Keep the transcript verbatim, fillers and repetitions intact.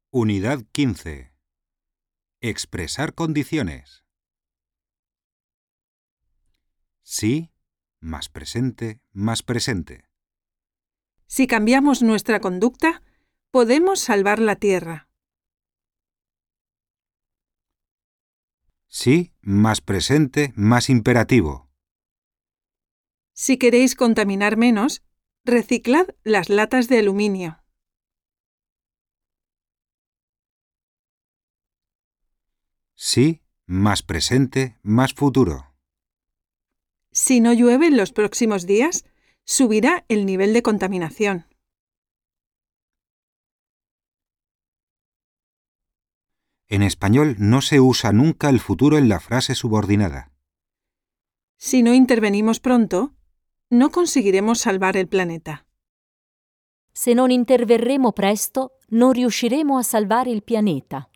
Unidad quince. Expresar condiciones. Sí, más presente, más presente. Si cambiamos nuestra conducta, podemos salvar la Tierra. Sí, más presente, más imperativo. Si queréis contaminar menos, reciclad las latas de aluminio. Sí, más presente, más futuro. Si no llueve en los próximos días, subirá el nivel de contaminación. En español no se usa nunca el futuro en la frase subordinada. Si no intervenimos pronto, no conseguiremos salvar il pianeta. Se non interverremo presto, non riusciremo a salvare il pianeta.